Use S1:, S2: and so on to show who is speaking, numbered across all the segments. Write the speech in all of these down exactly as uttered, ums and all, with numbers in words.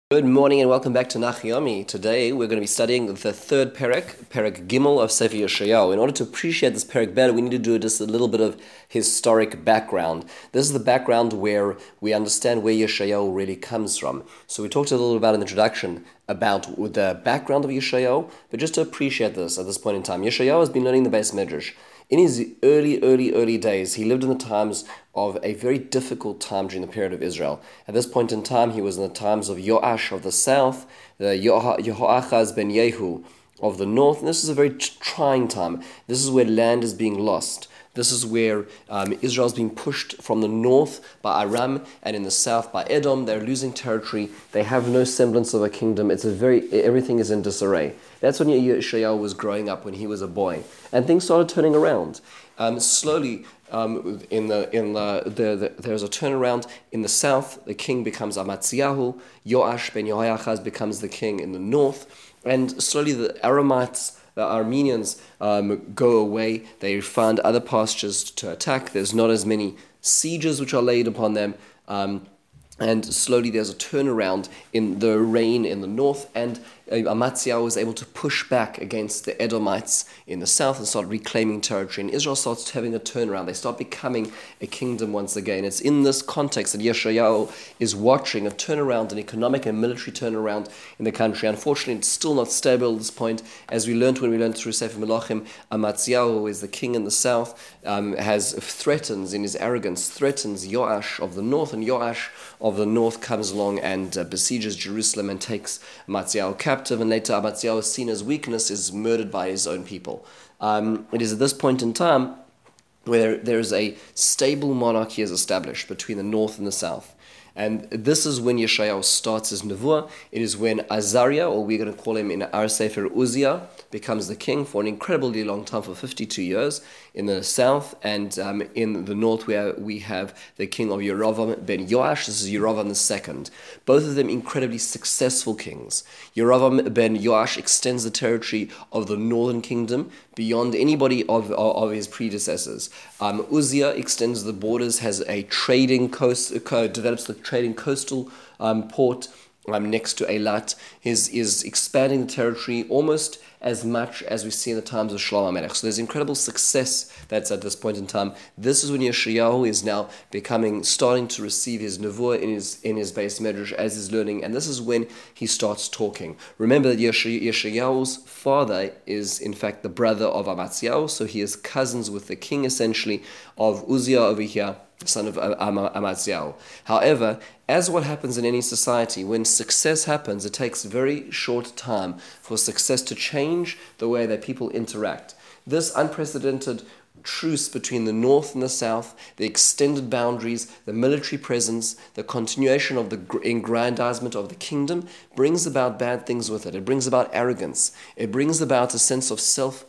S1: Good morning and welcome back to Nachiyomi. Today we're going to be studying the third Perek, Perek Gimel of Sefer Yeshayahu. In order to appreciate this Perek better, we need to do just a little bit of historic background. This is the background where we understand where Yeshayahu really comes from. So we talked a little about in the introduction about the background of Yeshayahu, but just to appreciate this at this point in time, Yeshayahu has been learning the Beis Medrash. In his early, early, early days, he lived in the times of a very difficult time during the period of Israel. At this point in time, he was in the times of Yoash of the south, the Yehoachaz ben Yehu of the north, and this is a very trying time. This is where land is being lost. This is where um, Israel is being pushed from the north by Aram, and in the south by Edom. They're losing territory. They have no semblance of a kingdom. It's a very everything is in disarray. That's when Yeshayahu was growing up, when he was a boy, and things started turning around. Um, slowly, um, in the in the, the, the there's a turnaround in the south. The king becomes Amatziyahu. Yoash ben Yehoachaz becomes the king in the north, and slowly the Aramites, the Armenians, um, go away. They find other pastures to attack. There's not as many sieges which are laid upon them. Um, and slowly there's a turnaround in the reign in the north, and uh, Amaziah was able to push back against the Edomites in the south and start reclaiming territory. And Israel starts having a turnaround. They start becoming a kingdom once again. It's in this context that Yeshayahu is watching a turnaround, an economic and military turnaround in the country. Unfortunately, it's still not stable at this point. As we learned when we learned through Sefer Melachim, Amaziah, who is the king in the south, um, has threatens in his arrogance, threatens Yoash of the north, and Yoash of the north comes along and uh, besieges Jerusalem and takes Amaziah captive, and later Amaziah, seen as weakness, is murdered by his own people. Um, it is at this point in time where there is a stable monarchy is established between the north and the south. And this is when Yeshayahu starts his nevuah. It is when Azariah, or we're going to call him in our Sefer Uzziah, becomes the king for an incredibly long time, for fifty-two years in the south, and um, in the north where we have the king of Yerovam ben Yoash. This is Yerovam the second. Both of them incredibly successful kings. Yerovam ben Yoash extends the territory of the northern kingdom beyond anybody of, of, of his predecessors. Um, Uzziah extends the borders, has a trading coast, uh, develops the trading coastal um, port um, next to Eilat. His is expanding the territory almost as much as we see in the times of Shlomo HaMelech. So there's incredible success that's at this point in time. This is when Yeshayahu is now becoming, starting to receive his nevuah in his in his Beis Medrash as he's learning, and this is when he starts talking. Remember that Yeshayahu's father is in fact the brother of Amaziah, so he is cousins with the king essentially of Uzziah over here, the son of Amaziah. However, as what happens in any society, when success happens, it takes very short time for success to change the way that people interact. This unprecedented truce between the north and the south, the extended boundaries, the military presence, the continuation of the aggrandizement of the kingdom brings about bad things with it. It brings about arrogance. It brings about a sense of self,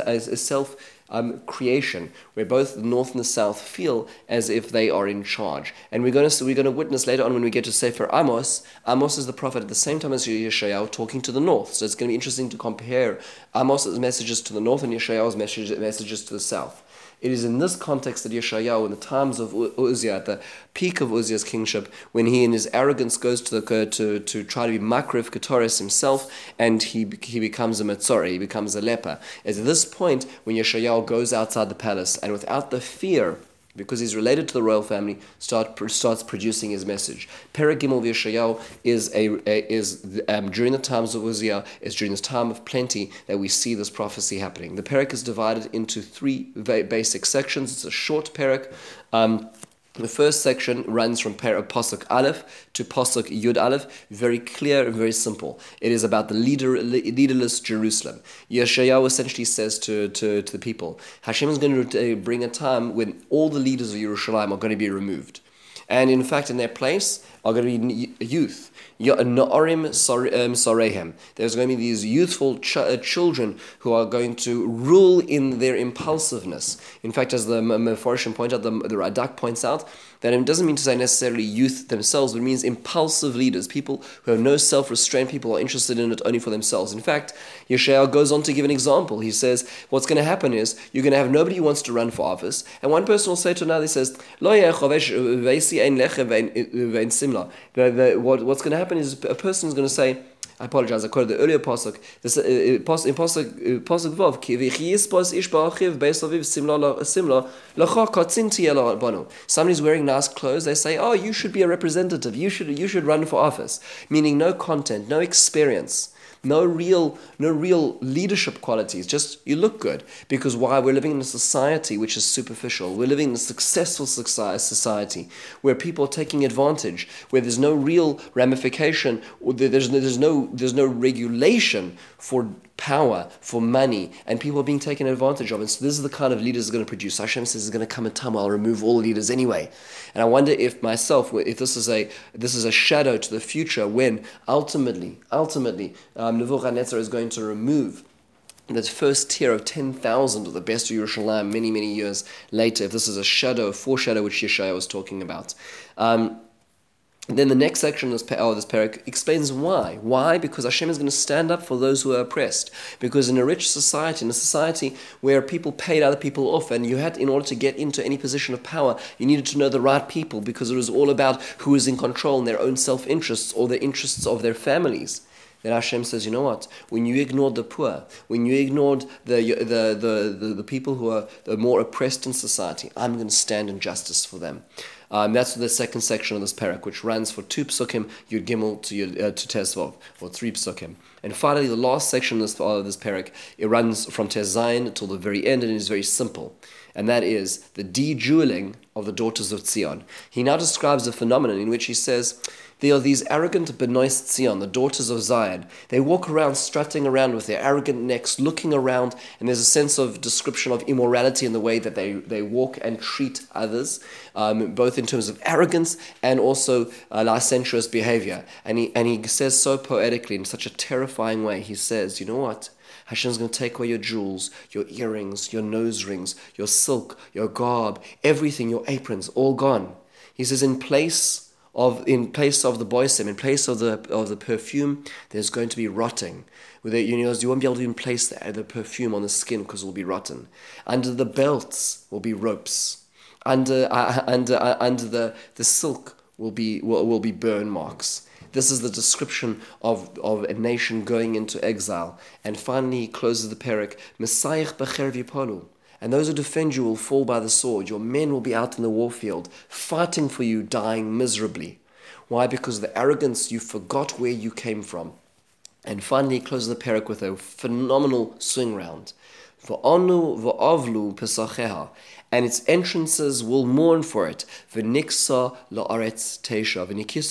S1: self Um, creation, where both the north and the south feel as if they are in charge. And we're going to we're going to witness later on when we get to Sefer Amos. Amos is the prophet at the same time as Yeshayahu talking to the north. So it's going to be interesting to compare Amos's messages to the north and Yeshayahu's message, messages to the south. It is in this context that Yeshayahu, in the times of Uzziah, at the peak of Uzziah's kingship, when he in his arrogance goes to the to, to try to be Makriv Ketores himself, and he he becomes a Metzora, he becomes a leper. It's at this point when Yeshayahu goes outside the palace, and without the fear, because he's related to the royal family, start starts producing his message. Perek Gimel of Yeshayahu is a, a is um, during the times of Uzziah, is during this time of plenty that we see this prophecy happening. The perek is divided into three basic sections. It's a short perek. Um, The first section runs from Pasuk Aleph to Pasuk Yud Aleph, very clear and very simple. It is about the leader, leaderless Jerusalem. Yeshayahu essentially says to, to, to the people, Hashem is going to bring a time when all the leaders of Yerushalayim are going to be removed. And in fact, in their place are going to be youth. Na'arim Sarehem. There's going to be these youthful ch- children who are going to rule in their impulsiveness. In fact, as the Mefarshim point out, the, the Radak points out, That it doesn't mean to say necessarily youth themselves, but it means impulsive leaders, people who have no self-restraint, people who are interested in it only for themselves. In fact, Yeshayahu goes on to give an example. He says, what's going to happen is, you're going to have nobody who wants to run for office, and one person will say to another, he says, Lo the, the, what, what's going to happen is a person is going to say, I apologize, I quoted the earlier pasuk. This uh, in pasuk pasuk vav ki v'chiyis pos ish ba'achiv beis aviv simla simla lacha katzinti ela banu. Somebody's wearing nice clothes. They say, "Oh, you should be a representative. You should you should run for office." Meaning, no content, no experience. No real, no real leadership qualities. Just you look good. Because why? We're living in a society which is superficial. We're living in a successful society where people are taking advantage, where there's no real ramification, or there's no, there's no, there's no regulation for power, for money, and people are being taken advantage of. And so this is the kind of leaders going to produce. Hashem says there's going to come a time where I'll remove all leaders anyway. And I wonder if myself, if this is a this is a shadow to the future, when ultimately, ultimately, um, Nebuchadnezzar is going to remove the first tier of ten thousand of the best of Yerushalayim many, many years later, if this is a shadow, a foreshadow which Yeshaya was talking about. Um, Then the next section of this, oh, this parak explains why. Why? Because Hashem is going to stand up for those who are oppressed. Because in a rich society, in a society where people paid other people off, and you had, in order to get into any position of power, you needed to know the right people, because it was all about who is in control and their own self-interests or the interests of their families. Then Hashem says, you know what? When you ignored the poor, when you ignored the the the, the, the people who are the more oppressed in society, I'm going to stand in justice for them. Um, that's the second section of this parak, which runs for two psukim, Yud Gimel to Yud, uh, to Tezvav, or three psukim. And finally, the last section of this, uh, this parak, it runs from Tez Zayin till the very end, and it is very simple. And that is the de-jeweling of the daughters of Tzion. He now describes a phenomenon in which he says, there are these arrogant Benois Tzion, the daughters of Zion. They walk around, strutting around with their arrogant necks, looking around, and there's a sense of description of immorality in the way that they, they walk and treat others, um, both in terms of arrogance and also uh, licentious behavior. And he, and he says so poetically, in such a terrifying way, he says, you know what? Hashem's going to take away your jewels, your earrings, your nose rings, your silk, your garb, everything, your aprons, all gone. He says, in place Of, in place of the boisim, in place of the of the perfume, there's going to be rotting. With it, you know, you won't be able to even place the, the perfume on the skin because it will be rotten. Under the belts will be ropes. Under uh, under uh, under the, the silk will be will, will be burn marks. This is the description of, of a nation going into exile. And finally, he closes the parak, Messiah b'cher v'yipolu. And those who defend you will fall by the sword. Your men will be out in the warfield, fighting for you, dying miserably. Why? Because of the arrogance, you forgot where you came from. And finally, he closes the parak with a phenomenal swing round. V'onu v'avlu pesacheha. And its entrances will mourn for it. V'niksa la'aretz teisha.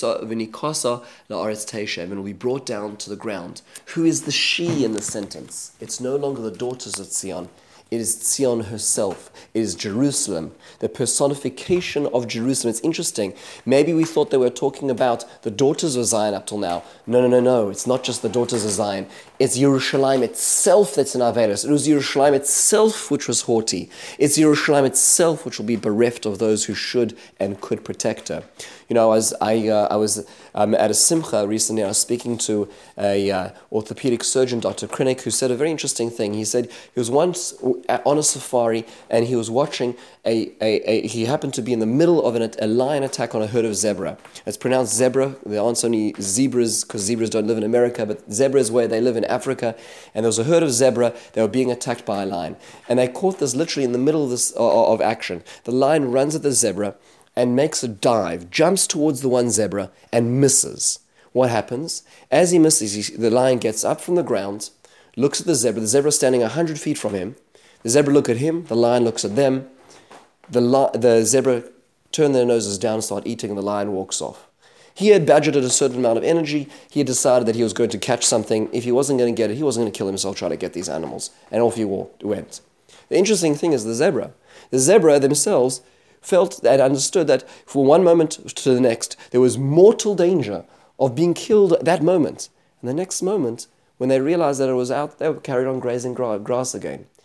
S1: V'nikasa la'aretz teisha. And it will be brought down to the ground. Who is the she in the sentence? It's no longer the daughters of Zion. It is Zion herself. It is Jerusalem, the personification of Jerusalem. It's interesting. Maybe we thought they were talking about the daughters of Zion up till now. No, no, no, no. It's not just the daughters of Zion. It's Yerushalayim itself that's in Averos. It was Yerushalayim itself which was haughty. It's Yerushalayim itself which will be bereft of those who should and could protect her. You know, I was I uh, I was um, at a simcha recently. I was speaking to a uh, orthopedic surgeon, Doctor Krinik, who said a very interesting thing. He said he was once on a safari and he was watching a, a, a he happened to be in the middle of an, a lion attack on a herd of zebra. It's pronounced zebra. There aren't so many zebras because zebras don't live in America, but zebra is where they live in Africa. And there was a herd of zebra. They were being attacked by a lion, and they caught this literally in the middle of this uh, of action. The lion runs at the zebra and makes a dive, jumps towards the one zebra, and misses. What happens? As he misses, he, the lion gets up from the ground, looks at the zebra. The zebra is standing one hundred feet from him. The zebra looks at him. The lion looks at them. The, li- the zebra turn their noses down, start eating, and the lion walks off. He had budgeted a certain amount of energy. He had decided that he was going to catch something. If he wasn't going to get it, he wasn't going to kill himself trying to get these animals. And off he walked, went. The interesting thing is the zebra. The zebra themselves felt and understood that from one moment to the next, there was mortal danger of being killed at that moment. And the next moment, when they realized that it was out, they carried on grazing grass again.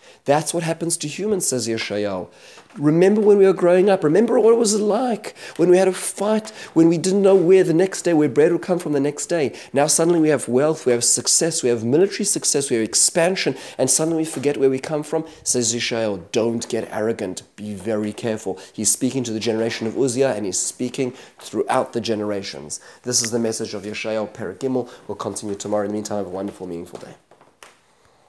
S1: That's what happens to humans, says Yeshayahu. Remember when we were growing up. Remember what it was like when we had a fight, when we didn't know where the next day, where bread would come from the next day. Now suddenly we have wealth, we have success, we have military success, we have expansion, and suddenly we forget where we come from. Says Yeshayahu, don't get arrogant. Be very careful. He's speaking to the generation of Uzziah, and he's speaking throughout the generations. This is the message of Yeshayahu, Perek Gimel. We'll continue tomorrow. In the meantime, have a wonderful, meaningful day.